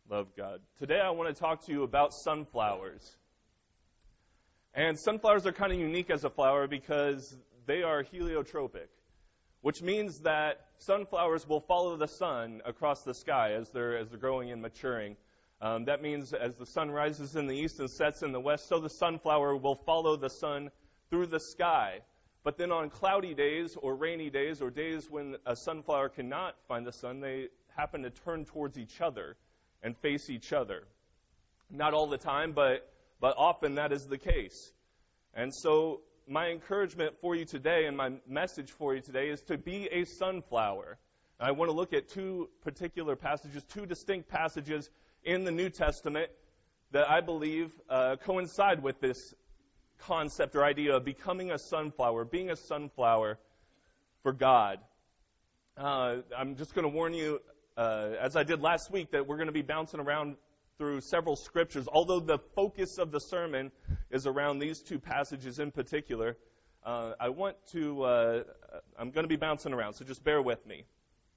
Love God. Today I want to talk to you about sunflowers. And sunflowers are kind of unique as a flower because they are heliotropic, which means that sunflowers will follow the sun across the sky as they're growing and maturing. That means as the sun rises in the east and sets in the west, so the sunflower will follow the sun through the sky. But then on cloudy days or rainy days or days when a sunflower cannot find the sun, they happen to turn towards each other and face each other. Not all the time, but often that is the case. And so my encouragement for you today and my message for you today is to be a sunflower. I want to look at two particular passages, two distinct passages in the New Testament that I believe coincide with this concept or idea of becoming a sunflower, being a sunflower for God. I'm just going to warn you, as I did last week, that we're going to be bouncing around through several scriptures. Although the focus of the sermon is around these two passages in particular, I'm going to be bouncing around, so just bear with me.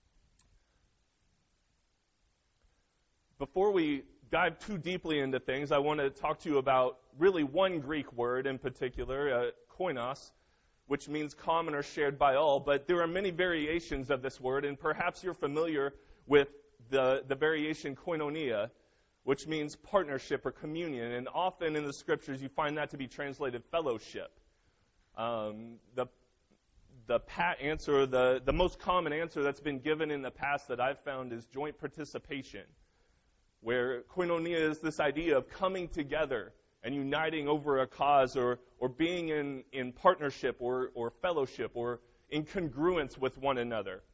Before we dive too deeply into things, I want to talk to you about really one Greek word in particular, koinos, which means common or shared by all, but there are many variations of this word, and perhaps you're familiar with the variation koinonia, which means partnership or communion, and often in the scriptures you find that to be translated fellowship. The pat answer, the most common answer that's been given in the past that I've found is joint participation, where koinonia is this idea of coming together and uniting over a cause or being in partnership or fellowship or in congruence with one another.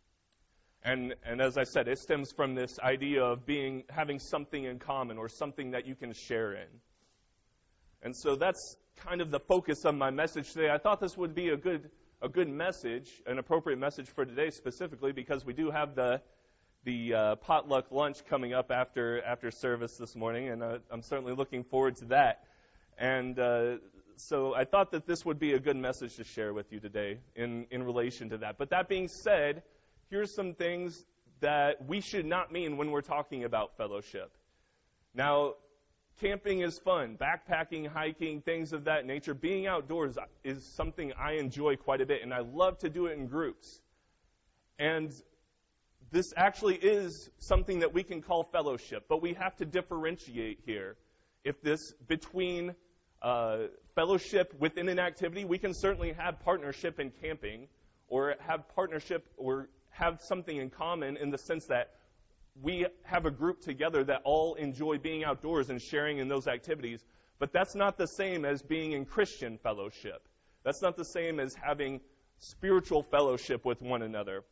And as I said, it stems from this idea of having something in common or something that you can share in. And so that's kind of the focus of my message today. I thought this would be a good message, an appropriate message for today specifically, because we do have the potluck lunch coming up after service this morning, and I'm certainly looking forward to that. And so I thought that this would be a good message to share with you today in relation to that. But that being said, here's some things that we should not mean when we're talking about fellowship. Now, camping is fun. Backpacking, hiking, things of that nature. Being outdoors is something I enjoy quite a bit, and I love to do it in groups. And this actually is something that we can call fellowship, but we have to differentiate here. If this between fellowship within an activity, we can certainly have partnership in camping, or have partnership or have something in common in the sense that we have a group together that all enjoy being outdoors and sharing in those activities. But that's not the same as being in Christian fellowship. That's not the same as having spiritual fellowship with one another.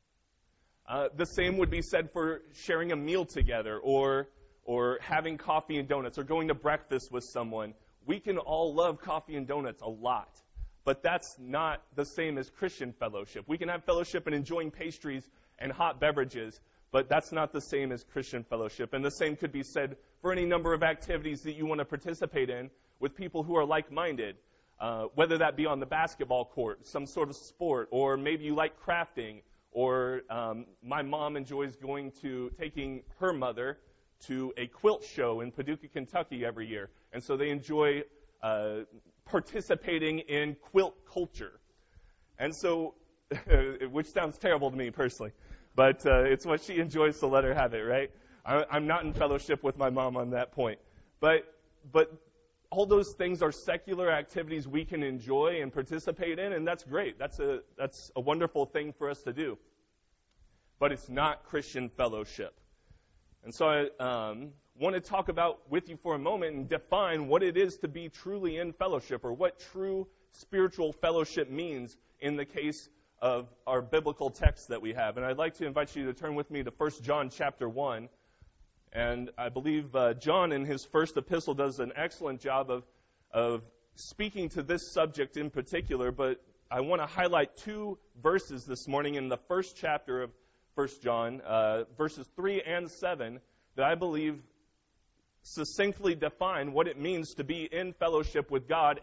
The same would be said for sharing a meal together or having coffee and donuts or going to breakfast with someone. We can all love coffee and donuts a lot, but that's not the same as Christian fellowship. We can have fellowship and enjoying pastries and hot beverages, but that's not the same as Christian fellowship. And the same could be said for any number of activities that you want to participate in with people who are like-minded, whether that be on the basketball court, some sort of sport, or maybe you like crafting, or my mom enjoys taking her mother to a quilt show in Paducah, Kentucky every year. And so they enjoy participating in quilt culture. And so, which sounds terrible to me personally, but it's what she enjoys, so let her have it, right? I'm not in fellowship with my mom on that point. But all those things are secular activities we can enjoy and participate in, and that's great. That's a wonderful thing for us to do. But it's not Christian fellowship. And so I want to talk about with you for a moment and define what it is to be truly in fellowship, or what true spiritual fellowship means in the case of our biblical text that we have. And I'd like to invite you to turn with me to 1 John chapter 1. And I believe John in his first epistle does an excellent job of speaking to this subject in particular, but I want to highlight two verses this morning in the first chapter of 1 John, verses 3 and 7, that I believe succinctly define what it means to be in fellowship with God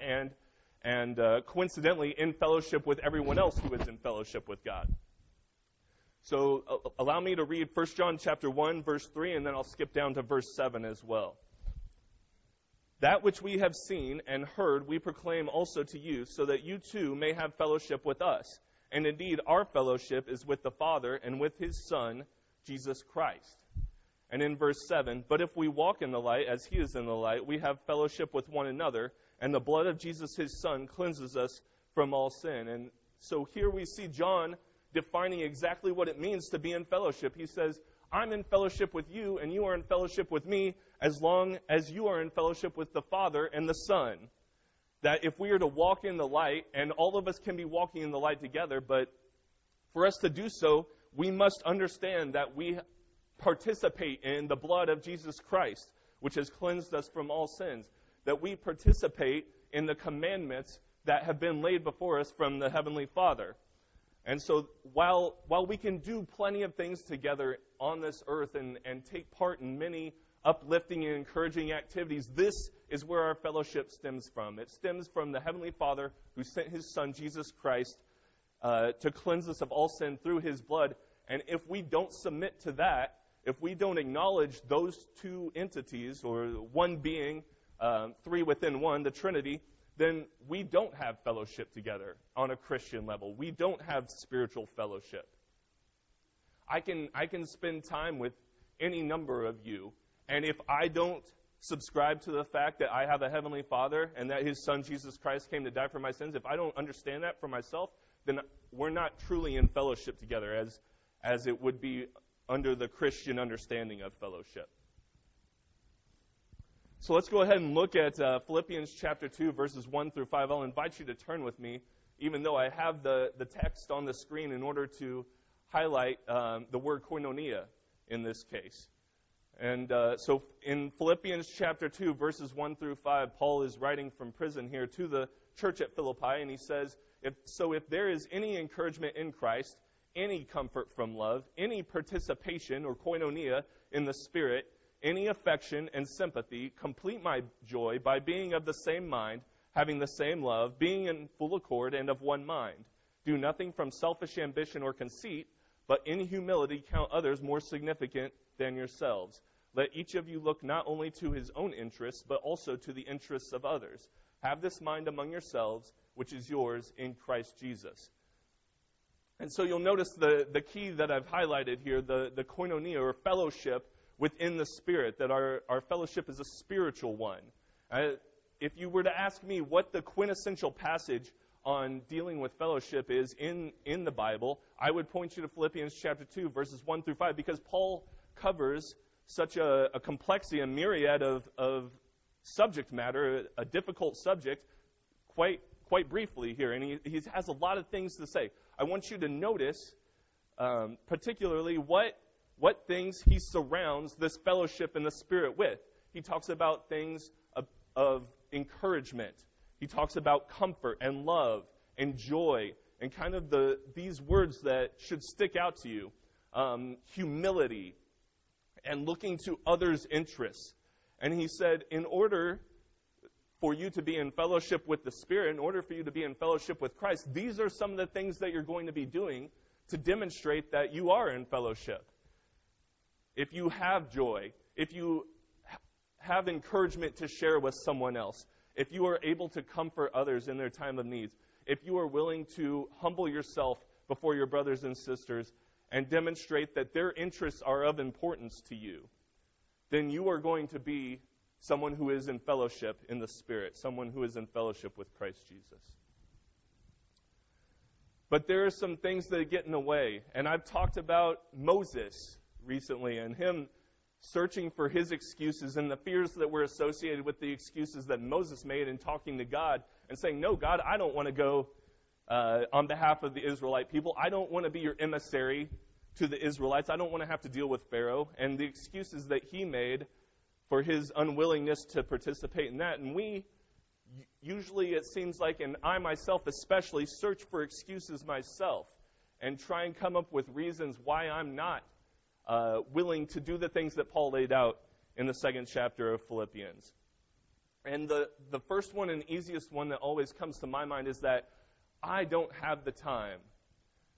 and coincidentally in fellowship with everyone else who is in fellowship with God. So allow me to read 1 John chapter 1, verse 3, and then I'll skip down to verse 7 as well. That which we have seen and heard we proclaim also to you, so that you too may have fellowship with us. And indeed, our fellowship is with the Father and with his Son, Jesus Christ. And in verse 7, but if we walk in the light as he is in the light, we have fellowship with one another, and the blood of Jesus his Son cleanses us from all sin. And so here we see John defining exactly what it means to be in fellowship. He says, I'm in fellowship with you, and you are in fellowship with me, as long as you are in fellowship with the Father and the Son. That if we are to walk in the light, and all of us can be walking in the light together, but for us to do so, we must understand that we participate in the blood of Jesus Christ, which has cleansed us from all sins. That we participate in the commandments that have been laid before us from the Heavenly Father. And so while we can do plenty of things together on this earth and take part in many uplifting and encouraging activities, this is where our fellowship stems from. It stems from the Heavenly Father who sent his Son, Jesus Christ, to cleanse us of all sin through his blood. And if we don't submit to that, if we don't acknowledge those two entities, or one being, three within one, the Trinity, then we don't have fellowship together on a Christian level. We don't have spiritual fellowship. I can spend time with any number of you, and if I don't subscribe to the fact that I have a Heavenly Father and that his Son Jesus Christ came to die for my sins, if I don't understand that for myself, then we're not truly in fellowship together as it would be under the Christian understanding of fellowship. So let's go ahead and look at Philippians chapter 2, verses 1 through 5. I'll invite you to turn with me, even though I have the text on the screen in order to highlight the word koinonia in this case. And so in Philippians chapter 2, verses 1 through 5, Paul is writing from prison here to the church at Philippi, and he says, if there is any encouragement in Christ, any comfort from love, any participation or koinonia in the Spirit, any affection and sympathy, complete my joy by being of the same mind, having the same love, being in full accord and of one mind. Do nothing from selfish ambition or conceit, but in humility count others more significant than yourselves. Let each of you look not only to his own interests, but also to the interests of others. Have this mind among yourselves, which is yours in Christ Jesus. And so you'll notice the key that I've highlighted here, the koinonia, or fellowship within the Spirit, that our fellowship is a spiritual one. If you were to ask me what the quintessential passage on dealing with fellowship is in the Bible, I would point you to Philippians chapter 2, verses 1 through 5, because Paul covers such a complexity, a myriad of subject matter, a difficult subject, quite briefly here, and he has a lot of things to say. I want you to notice particularly what things he surrounds this fellowship in the Spirit with. He talks about things of encouragement. He talks about comfort and love and joy and kind of these words that should stick out to you. Humility and looking to others' interests. And he said, in order for you to be in fellowship with the Spirit, in order for you to be in fellowship with Christ, these are some of the things that you're going to be doing to demonstrate that you are in fellowship. If you have joy, if you have encouragement to share with someone else, if you are able to comfort others in their time of need, if you are willing to humble yourself before your brothers and sisters and demonstrate that their interests are of importance to you, then you are going to be someone who is in fellowship in the Spirit, someone who is in fellowship with Christ Jesus. But there are some things that get in the way, and I've talked about Moses recently and him searching for his excuses and the fears that were associated with the excuses that Moses made in talking to God and saying, no, God, I don't want to go on behalf of the Israelite people. I don't want to be your emissary to the Israelites. I don't want to have to deal with Pharaoh, and the excuses that he made for his unwillingness to participate in that. And we usually, it seems like, and I myself especially, search for excuses myself and try and come up with reasons why I'm not willing to do the things that Paul laid out in the second chapter of Philippians. And the first one and easiest one that always comes to my mind is that I don't have the time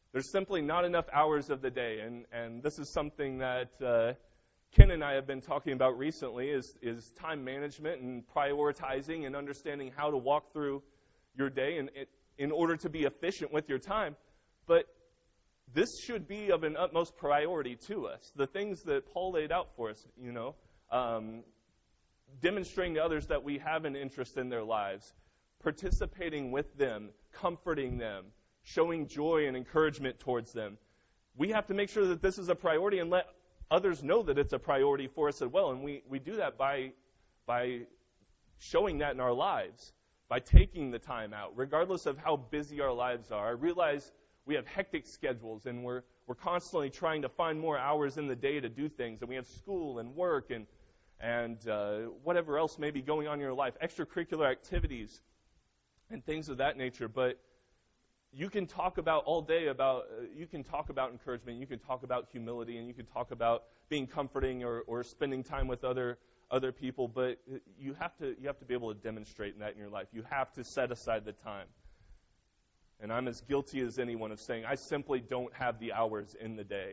There's simply not enough hours of the day, and this is something that Ken and I have been talking about recently is time management and prioritizing and understanding how to walk through your day in order to be efficient with your time. But this should be of an utmost priority to us. The things that Paul laid out for us, demonstrating to others that we have an interest in their lives, participating with them, comforting them, showing joy and encouragement towards them. We have to make sure that this is a priority and let others know that it's a priority for us as well. And we do that by showing that in our lives, by taking the time out, regardless of how busy our lives are. I realize we have hectic schedules, and we're constantly trying to find more hours in the day to do things. And we have school and work and whatever else may be going on in your life, extracurricular activities and things of that nature. But you can talk about all day you can talk about encouragement, you can talk about humility, and you can talk about being comforting or spending time with other people, but you have to be able to demonstrate that in your life. You have to set aside the time. And I'm as guilty as anyone of saying I simply don't have the hours in the day.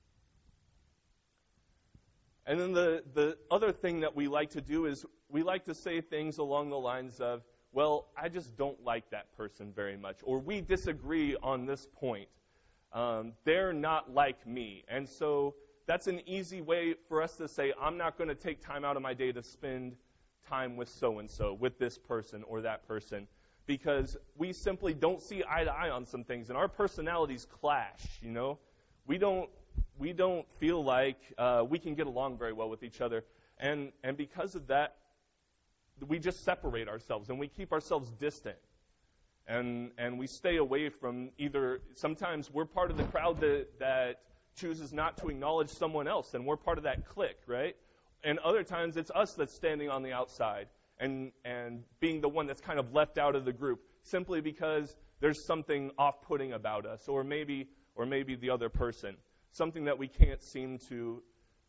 And then the other thing that we like to do is we like to say things along the lines of, well, I just don't like that person very much, or we disagree on this point. They're not like me. And so that's an easy way for us to say, I'm not going to take time out of my day to spend time with so-and-so, with this person or that person, because we simply don't see eye to eye on some things, and our personalities clash, We don't feel like we can get along very well with each other. And because of that, we just separate ourselves and we keep ourselves distant. And we stay away from sometimes we're part of the crowd that chooses not to acknowledge someone else, and we're part of that clique, right? And other times it's us that's standing on the outside and being the one that's kind of left out of the group simply because there's something off-putting about us, or maybe the other person, something that we can't seem to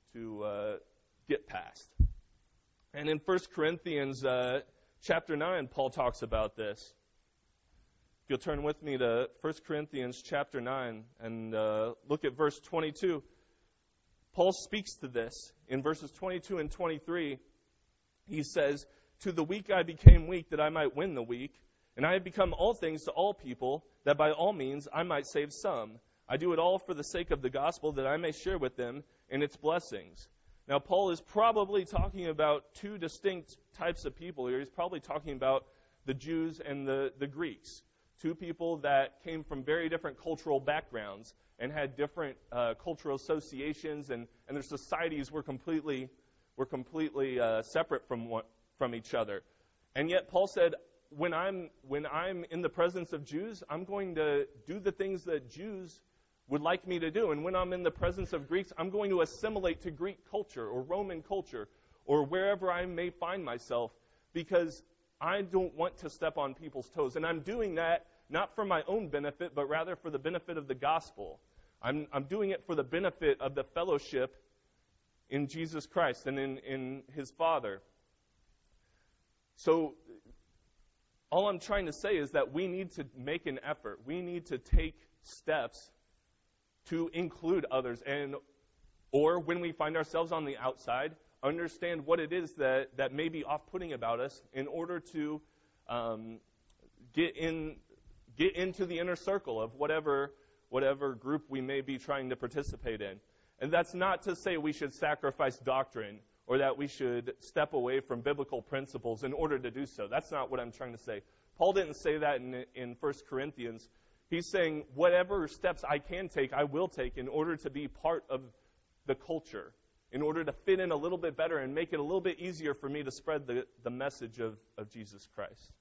get past. And in 1 Corinthians chapter 9, Paul talks about this. If you'll turn with me to 1 Corinthians chapter 9 and look at verse 22. Paul speaks to this. In verses 22 and 23, he says, "To the weak I became weak, that I might win the weak. And I have become all things to all people, that by all means I might save some. I do it all for the sake of the gospel, that I may share with them in its blessings." Now, Paul is probably talking about two distinct types of people here. He's probably talking about the Jews and the Greeks, two people that came from very different cultural backgrounds and had different cultural associations, and their societies were completely separate from each other. And yet, Paul said, when I'm in the presence of Jews, I'm going to do the things that Jews would like me to do. And when I'm in the presence of Greeks, I'm going to assimilate to Greek culture or Roman culture or wherever I may find myself, because I don't want to step on people's toes. And I'm doing that not for my own benefit, but rather for the benefit of the gospel. I'm doing it for the benefit of the fellowship in Jesus Christ and in His Father. So all I'm trying to say is that we need to make an effort. We need to take steps to include others, or when we find ourselves on the outside, understand what it is that may be off-putting about us in order to get into the inner circle of whatever group we may be trying to participate in. And that's not to say we should sacrifice doctrine or that we should step away from biblical principles in order to do so. That's not what I'm trying to say. Paul didn't say that in 1 Corinthians. He's saying whatever steps I can take, I will take in order to be part of the culture, in order to fit in a little bit better and make it a little bit easier for me to spread the message of Jesus Christ.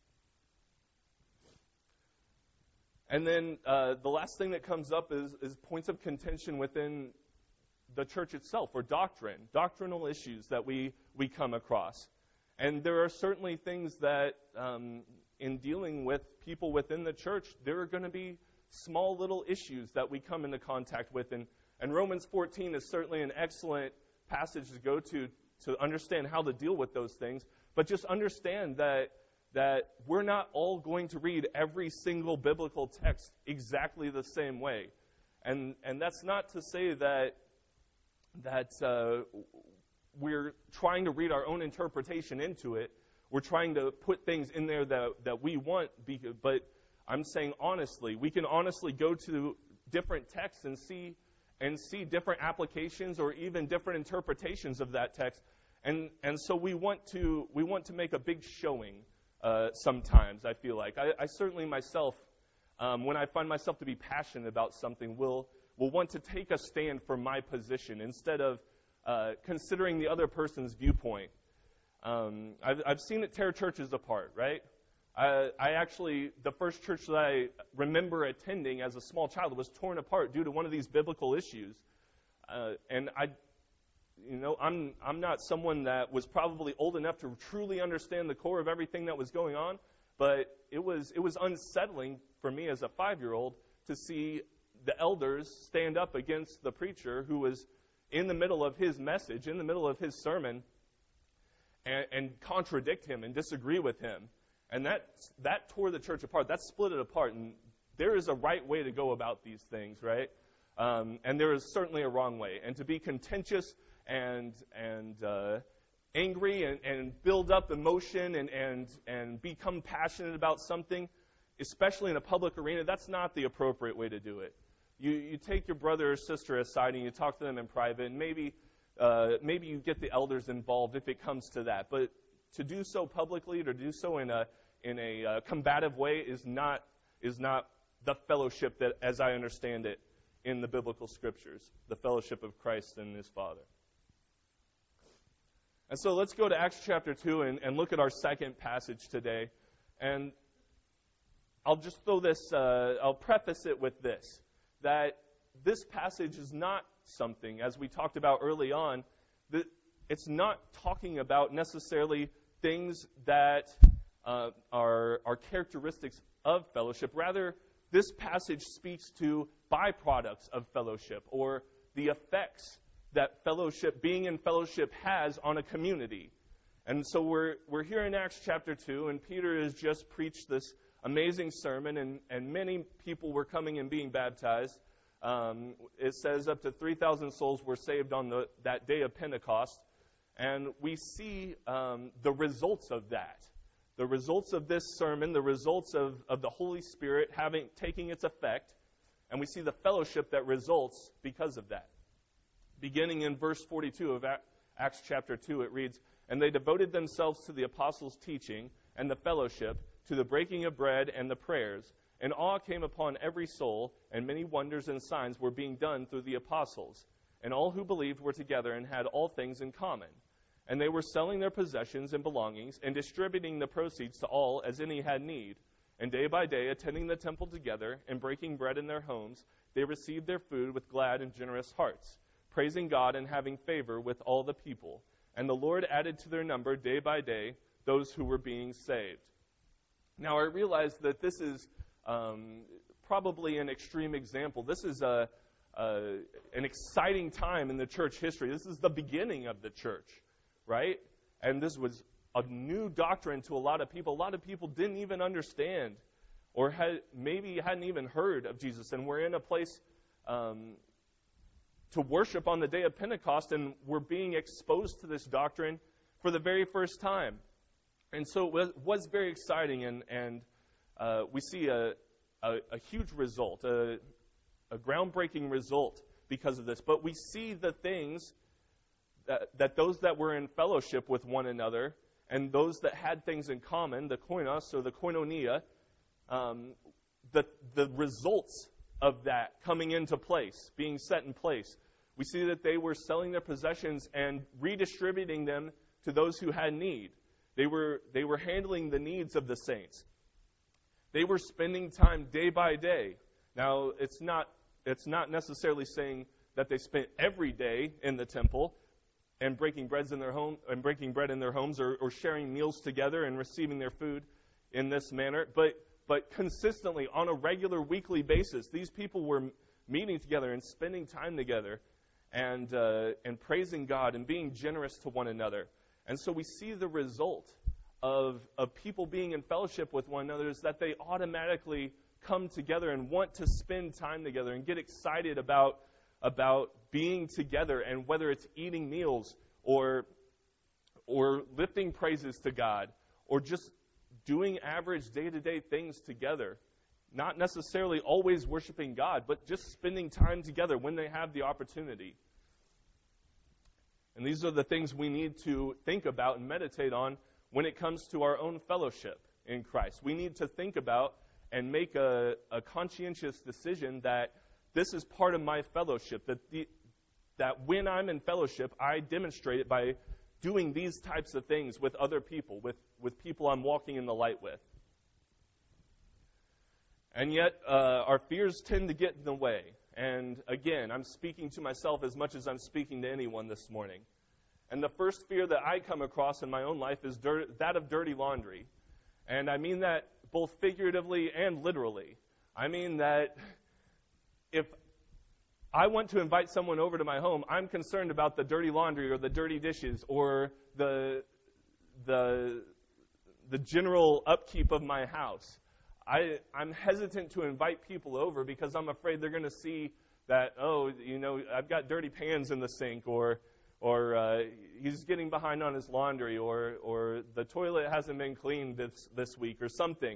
And then the last thing that comes up is points of contention within the church itself, or doctrinal issues that we come across. And there are certainly things that in dealing with people within the church, there are going to be small little issues that we come into contact with. And Romans 14 is certainly an excellent passage to go to understand how to deal with those things. But just understand that we're not all going to read every single biblical text exactly the same way. And that's not to say that we're trying to read our own interpretation into it. We're trying to put things in there that we want, but I'm saying honestly, we can honestly go to different texts and see different applications or even different interpretations of that text. And so we want to make a big showing sometimes, I feel like. I certainly myself, when I find myself to be passionate about something, will want to take a stand for my position instead of considering the other person's viewpoint. I've seen it tear churches apart, right? I actually, the first church that I remember attending as a small child was torn apart due to one of these biblical issues. And I'm not someone that was probably old enough to truly understand the core of everything that was going on, but it was unsettling for me as a 5-year-old to see the elders stand up against the preacher who was in the middle of his message, in the middle of his sermon, and contradict him and disagree with him. And that tore the church apart. That split it apart. And there is a right way to go about these things, right? And there is certainly a wrong way. And to be contentious and angry and build up emotion and become passionate about something, especially in a public arena, that's not the appropriate way to do it. You take your brother or sister aside and you talk to them in private, and maybe you get the elders involved if it comes to that. But to do so publicly, to do so in a combative way, is not the fellowship that, as I understand it, in the biblical scriptures, the fellowship of Christ and His Father. And so let's go to Acts chapter 2 and look at our second passage today. And I'll just throw this, I'll preface it with this, that this passage is not something, as we talked about early on, that it's not talking about necessarily things that are characteristics of fellowship. Rather, this passage speaks to byproducts of fellowship, or the effects that fellowship, being in fellowship, has on a community. And so we're here in Acts chapter 2, and Peter has just preached this amazing sermon, and many people were coming and being baptized. It says up to 3,000 souls were saved on that day of Pentecost. And we see the results of that. The results of this sermon, the results of the Holy Spirit taking its effect, and we see the fellowship that results because of that. Beginning in verse 42 of Acts chapter 2, it reads, "And they devoted themselves to the apostles' teaching and the fellowship, to the breaking of bread and the prayers. And awe came upon every soul, and many wonders and signs were being done through the apostles. And all who believed were together and had all things in common. And they were selling their possessions and belongings and distributing the proceeds to all as any had need. And day by day, attending the temple together and breaking bread in their homes, they received their food with glad and generous hearts, praising God and having favor with all the people. And the Lord added to their number day by day those who were being saved." Now, I realize that this is probably an extreme example. This is an exciting time in the church history. This is the beginning of the church, right? And this was a new doctrine to a lot of people. A lot of people didn't even understand or maybe hadn't even heard of Jesus. And we're in a place to worship on the day of Pentecost, and we're being exposed to this doctrine for the very first time. And so it was very exciting, and we see a huge result, a groundbreaking result because of this. But we see the things that those that were in fellowship with one another and those that had things in common, the koinos or the koinonia, the results of that coming into place, being set in place. We see that they were selling their possessions and redistributing them to those who had need. They were handling the needs of the saints. They were spending time day by day. Now, it's not necessarily saying that they spent every day in the temple and breaking bread in their homes or sharing meals together and receiving their food in this manner, but consistently on a regular weekly basis, these people were meeting together and spending time together and praising God and being generous to one another. And so we see the result of people being in fellowship with one another is that they automatically come together and want to spend time together and get excited about being together, and whether it's eating meals or lifting praises to God or just doing average day-to-day things together. Not necessarily always worshiping God, but just spending time together when they have the opportunity. And these are the things we need to think about and meditate on when it comes to our own fellowship in Christ. We need to think about and make a conscientious decision that this is part of my fellowship, that when I'm in fellowship, I demonstrate it by doing these types of things with other people, with people I'm walking in the light with. And yet, our fears tend to get in the way. And again, I'm speaking to myself as much as I'm speaking to anyone this morning. And the first fear that I come across in my own life is that of dirty laundry. And I mean that both figuratively and literally. I mean that if I want to invite someone over to my home, I'm concerned about the dirty laundry or the dirty dishes or the general upkeep of my house. I'm hesitant to invite people over because I'm afraid they're going to see that, I've got dirty pans in the sink, or he's getting behind on his laundry, or the toilet hasn't been cleaned this week, or something.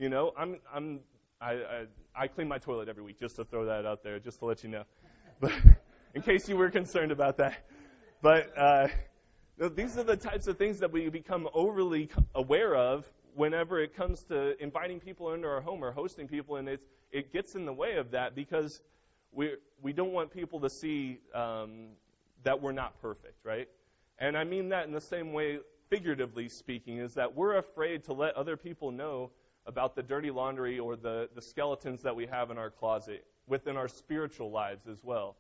I clean my toilet every week, just to throw that out there, just to let you know, but in case you were concerned about that. But these are the types of things that we become overly aware of whenever it comes to inviting people into our home or hosting people, and it gets in the way of that because we don't want people to see that we're not perfect, right? And I mean that in the same way, figuratively speaking, is that we're afraid to let other people know about the dirty laundry or the skeletons that we have in our closet within our spiritual lives as well.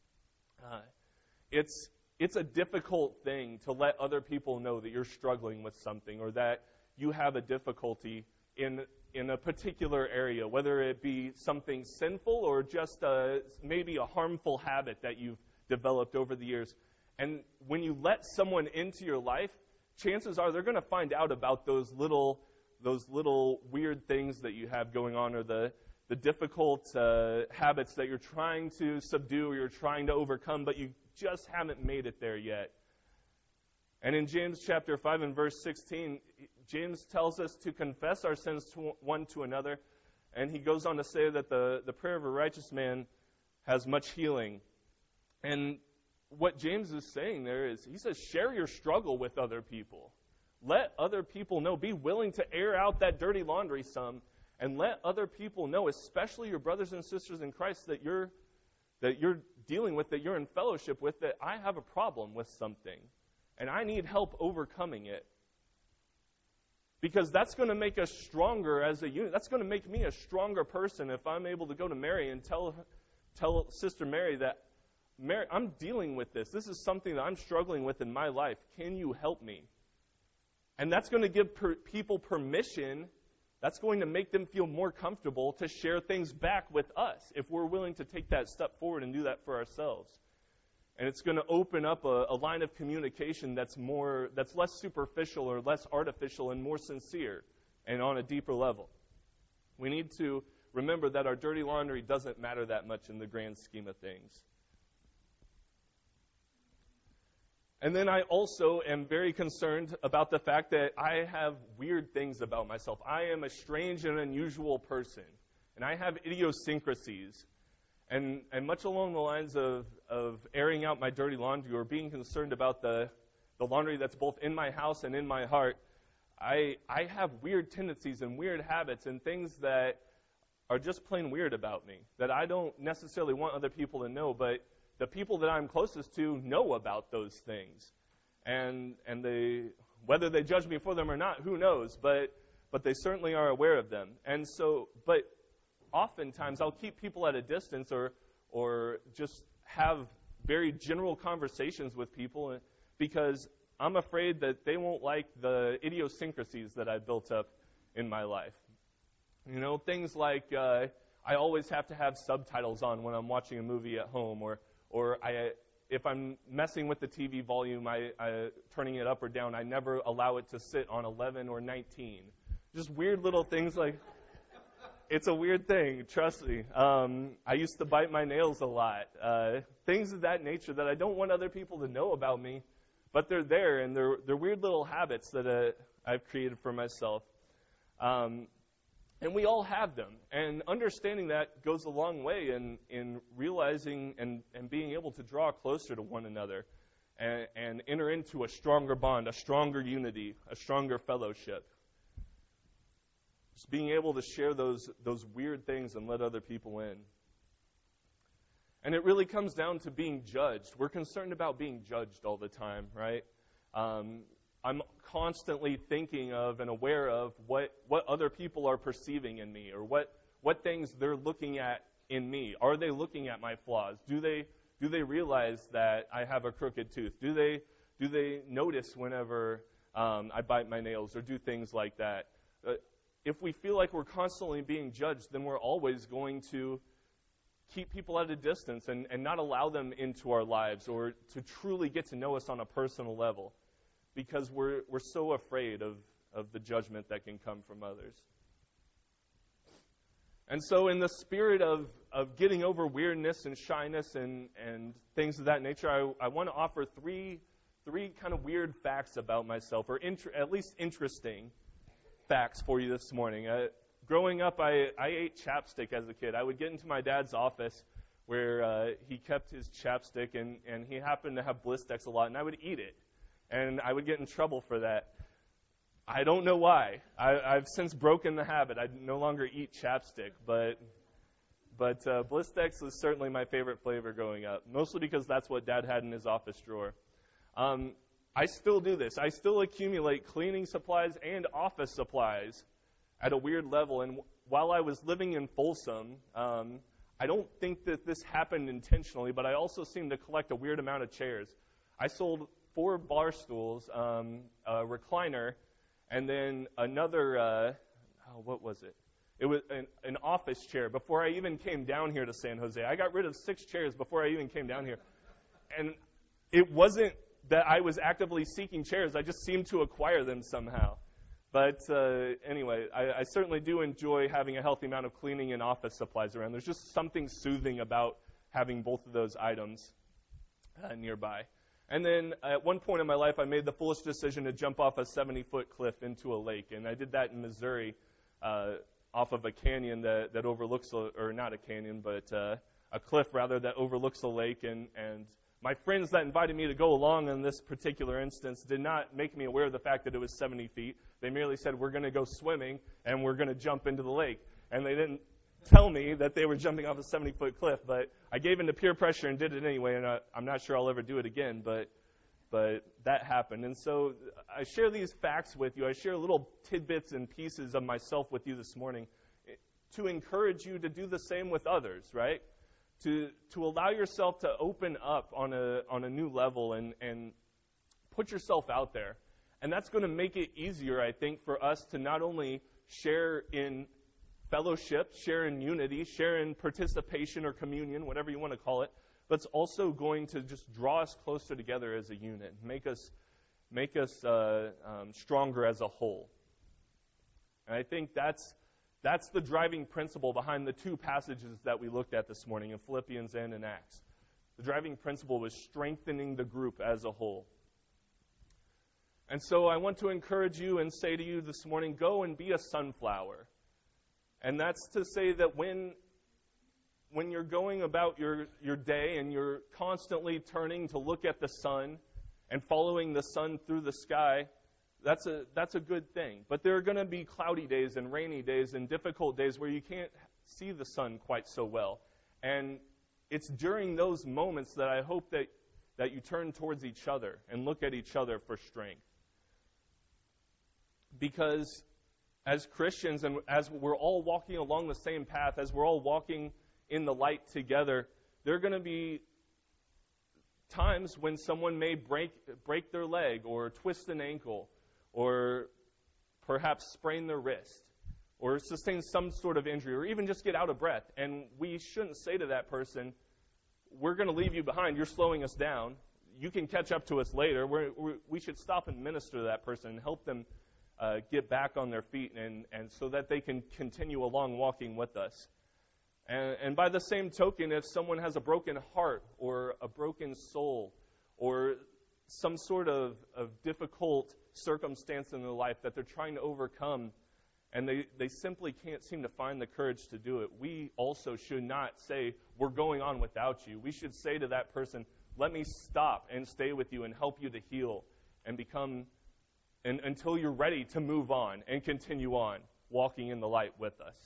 It's a difficult thing to let other people know that you're struggling with something or that you have a difficulty in a particular area, whether it be something sinful or just maybe a harmful habit that you've developed over the years. And when you let someone into your life, chances are they're going to find out about those little weird things that you have going on, or the difficult habits that you're trying to subdue or you're trying to overcome, but you just haven't made it there yet. And in James chapter 5 and verse 16, James tells us to confess our sins one to another, and he goes on to say that the prayer of a righteous man has much healing. And what James is saying there is, he says, share your struggle with other people. Let other people know. Be willing to air out that dirty laundry some, and let other people know, especially your brothers and sisters in Christ that you're dealing with, that you're in fellowship with, that I have a problem with something, and I need help overcoming it. Because that's going to make us stronger as a unit. That's going to make me a stronger person if I'm able to go to Mary and tell Sister Mary that, Mary, I'm dealing with this. This is something that I'm struggling with in my life. Can you help me? And that's going to give people permission. That's going to make them feel more comfortable to share things back with us if we're willing to take that step forward and do that for ourselves. And it's going to open up a line of communication that's less superficial or less artificial and more sincere and on a deeper level. We need to remember that our dirty laundry doesn't matter that much in the grand scheme of things. And then I also am very concerned about the fact that I have weird things about myself. I am a strange and unusual person, and I have idiosyncrasies. And much along the lines of airing out my dirty laundry or being concerned about the laundry that's both in my house and in my heart, I have weird tendencies and weird habits and things that are just plain weird about me that I don't necessarily want other people to know, but the people that I'm closest to know about those things. And whether they judge me for them or not, who knows, but they certainly are aware of them. And so, but oftentimes I'll keep people at a distance or just have very general conversations with people because I'm afraid that they won't like the idiosyncrasies that I've built up in my life. You know, things like I always have to have subtitles on when I'm watching a movie at home, or if I'm messing with the TV volume, turning it up or down, I never allow it to sit on 11 or 19. Just weird little things like It's a weird thing, trust me. I used to bite my nails a lot. Things of that nature that I don't want other people to know about me, but they're there, and they're weird little habits that I've created for myself. And we all have them. And understanding that goes a long way in realizing and being able to draw closer to one another and enter into a stronger bond, a stronger unity, a stronger fellowship. Just being able to share those weird things and let other people in. And it really comes down to being judged. We're concerned about being judged all the time, right? I'm constantly thinking of and aware of what other people are perceiving in me, or what things they're looking at in me. Are they looking at my flaws? Do they realize that I have a crooked tooth? Do they notice whenever I bite my nails or do things like that? If we feel like we're constantly being judged, then we're always going to keep people at a distance and not allow them into our lives or to truly get to know us on a personal level, because we're so afraid of the judgment that can come from others. And so in the spirit of getting over weirdness and shyness and things of that nature, I want to offer three kind of weird facts about myself, or at least interesting facts for you this morning. Growing up, I ate chapstick as a kid. I would get into my dad's office where he kept his chapstick, and he happened to have Blistex a lot, and I would eat it. And I would get in trouble for that. I don't know why. I've since broken the habit. I no longer eat chapstick, but Blistex was certainly my favorite flavor growing up, mostly because that's what Dad had in his office drawer. I still do this. I still accumulate cleaning supplies and office supplies at a weird level. And while I was living in Folsom, I don't think that this happened intentionally, but I also seem to collect a weird amount of chairs. I sold 4 bar stools, a recliner, and then another, what was it? It was an office chair before I even came down here to San Jose. I got rid of 6 chairs before I even came down here. And it wasn't that I was actively seeking chairs. I just seemed to acquire them somehow. But anyway, I certainly do enjoy having a healthy amount of cleaning and office supplies around. There's just something soothing about having both of those items nearby. And then at one point in my life, I made the foolish decision to jump off a 70-foot cliff into a lake. And I did that in Missouri off of a canyon that overlooks, or not a canyon, but a cliff, rather, that overlooks a lake. And my friends that invited me to go along in this particular instance did not make me aware of the fact that it was 70 feet. They merely said, we're going to go swimming, and we're going to jump into the lake. And they didn't tell me that they were jumping off a 70-foot cliff, but I gave in to peer pressure and did it anyway, and I'm not sure I'll ever do it again, but that happened. And so I share these facts with you. I share little tidbits and pieces of myself with you this morning to encourage you to do the same with others, right? To allow yourself to open up on a new level and put yourself out there. And that's going to make it easier, I think, for us to not only share in fellowship, share in unity, share in participation or communion, whatever you want to call it, but it's also going to just draw us closer together as a unit, make us stronger as a whole. And I think that's the driving principle behind the 2 passages that we looked at this morning in Philippians and in Acts. The driving principle was strengthening the group as a whole. And so I want to encourage you and say to you this morning, go and be a sunflower. And that's to say that when you're going about your day and you're constantly turning to look at the sun and following the sun through the sky, that's a good thing. But there are going to be cloudy days and rainy days and difficult days where you can't see the sun quite so well. And it's during those moments that I hope that you turn towards each other and look at each other for strength. Because as Christians, and as we're all walking along the same path, as we're all walking in the light together, there are going to be times when someone may break their leg or twist an ankle or perhaps sprain their wrist or sustain some sort of injury or even just get out of breath. And we shouldn't say to that person, we're going to leave you behind. You're slowing us down. You can catch up to us later. We should stop and minister to that person and help them get back on their feet and so that they can continue along walking with us. And by the same token, if someone has a broken heart or a broken soul or some sort of difficult circumstance in their life that they're trying to overcome, and they simply can't seem to find the courage to do it, we also should not say, we're going on without you. We should say to that person, let me stop and stay with you and help you to heal and become, and until you're ready to move on and continue on walking in the light with us.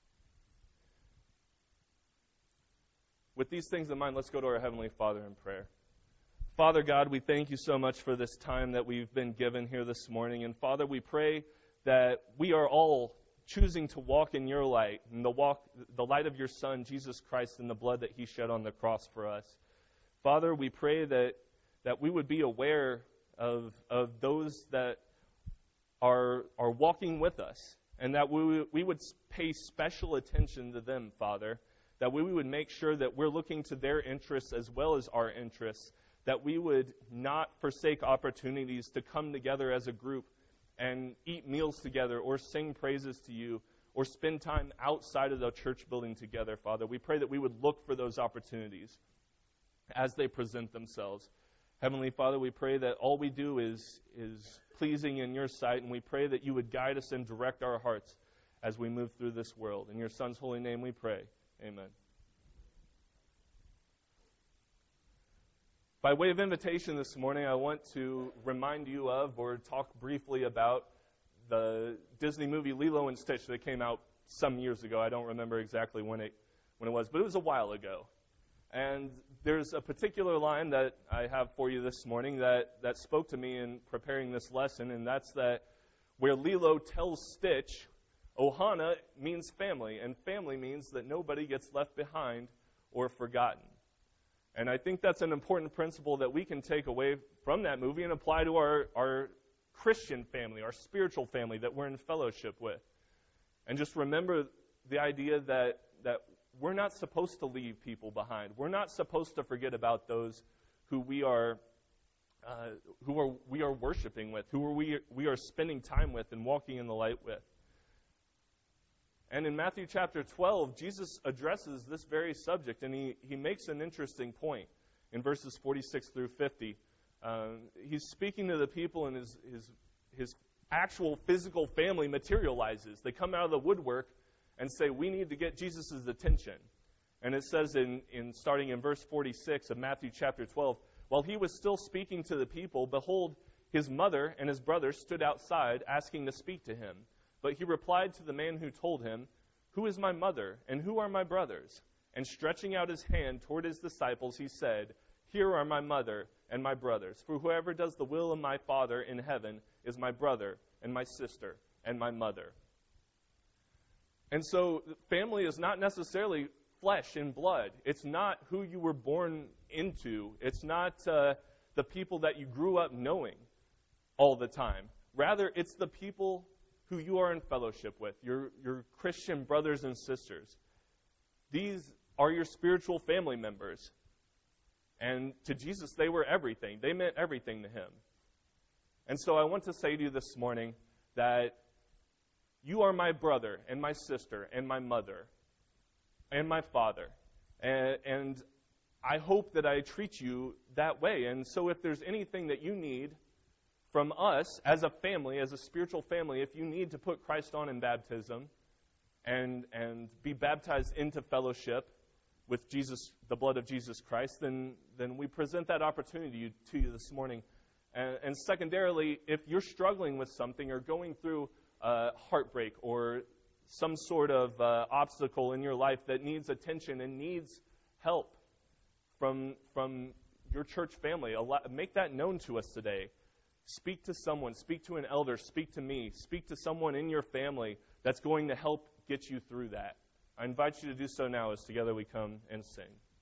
With these things in mind, let's go to our Heavenly Father in prayer. Father God, we thank you so much for this time that we've been given here this morning. And Father, we pray that we are all choosing to walk in your light, and the light of your Son, Jesus Christ, and the blood that he shed on the cross for us. Father, we pray that we would be aware of those that are walking with us, and that we would pay special attention to them, Father, that we would make sure that we're looking to their interests as well as our interests, that we would not forsake opportunities to come together as a group and eat meals together or sing praises to you or spend time outside of the church building together, Father. We pray that we would look for those opportunities as they present themselves. Heavenly Father, we pray that all we do is pleasing in your sight, and we pray that you would guide us and direct our hearts as we move through this world. In your Son's holy name we pray. Amen. By way of invitation this morning, I want to remind you of or talk briefly about the Disney movie Lilo and Stitch that came out some years ago. I don't remember exactly when it was, but it was a while ago. And there's a particular line that I have for you this morning that spoke to me in preparing this lesson, and that's that where Lilo tells Stitch, Ohana means family, and family means that nobody gets left behind or forgotten. And I think that's an important principle that we can take away from that movie and apply to our Christian family, our spiritual family that we're in fellowship with. And just remember the idea that we're not supposed to leave people behind. We're not supposed to forget about those who we are worshiping with, who we are spending time with and walking in the light with. And in Matthew chapter 12, Jesus addresses this very subject, and he makes an interesting point in verses 46 through 50. He's speaking to the people, and his actual physical family materializes. They come out of the woodwork and say, we need to get Jesus' attention. And it says starting in verse 46 of Matthew chapter 12, while he was still speaking to the people, behold, his mother and his brothers stood outside asking to speak to him. But he replied to the man who told him, who is my mother, and who are my brothers? And stretching out his hand toward his disciples, he said, here are my mother and my brothers. For whoever does the will of my Father in heaven is my brother and my sister and my mother. And so family is not necessarily flesh and blood. It's not who you were born into. It's not the people that you grew up knowing all the time. Rather, it's the people who you are in fellowship with, your Christian brothers and sisters. These are your spiritual family members. And to Jesus, they were everything. They meant everything to him. And so I want to say to you this morning that you are my brother and my sister and my mother and my father. And I hope that I treat you that way. And so if there's anything that you need from us as a family, as a spiritual family, if you need to put Christ on in baptism and be baptized into fellowship with Jesus, the blood of Jesus Christ, then we present that opportunity to you this morning. And secondarily, if you're struggling with something or going through heartbreak or some sort of obstacle in your life that needs attention and needs help from your church family, make that known to us today. Speak to someone, speak to an elder, speak to me, speak to someone in your family that's going to help get you through that. I invite you to do so now as together we come and sing.